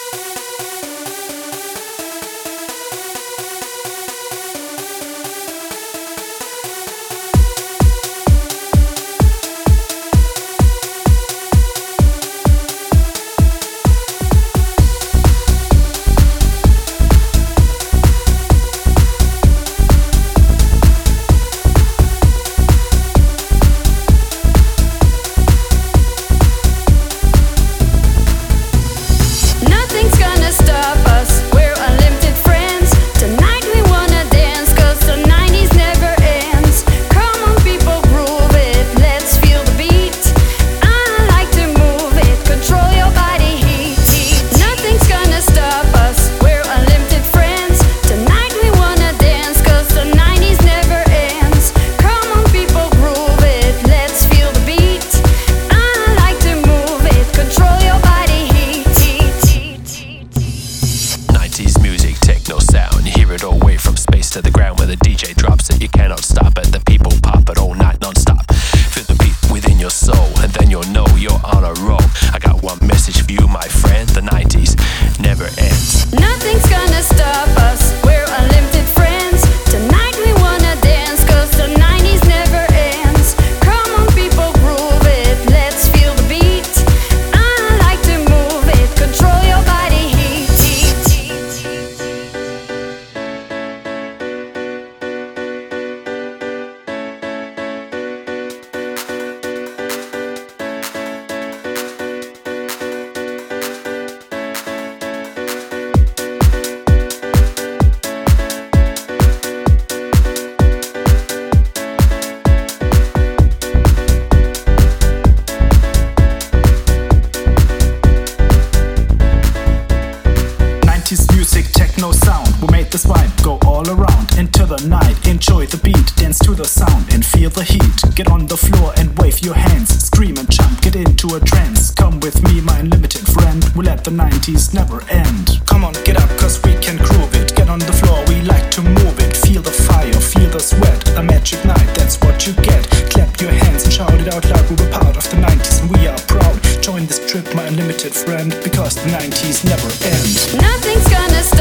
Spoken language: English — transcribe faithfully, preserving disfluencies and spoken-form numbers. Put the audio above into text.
To the ground where the D J drops it, you cannot stop it. The people pop it all night non-stop. Feel the beat within your soul, and then you'll know you're on a roll. I got one message for you, my friend: the nineties never ends. Nothing's gonna stop us. We're unlimited friends. Tonight we wanna dance, 'cause the nineties never ends. Come on, people, groove it. Let's feel the beat. I like to move it. Control your body heat. Music, techno sound, we made this vibe go all around into the night. Enjoy the beat, dance to the sound and feel the heat. Get on the floor and wave your hands, scream and jump, get into a trance. Come with me, my unlimited friend, we'll let the nineties never end. Come on, get up, 'cause we can groove it. Get on the floor, we like to move it. Feel the fire, feel the sweat, a magic night, that's what you get. Clap your hands and shout it out loud, we were part of the nineties and we are proud. Join this trip, my unlimited friend, because the nineties never end. Nothing's gonna stop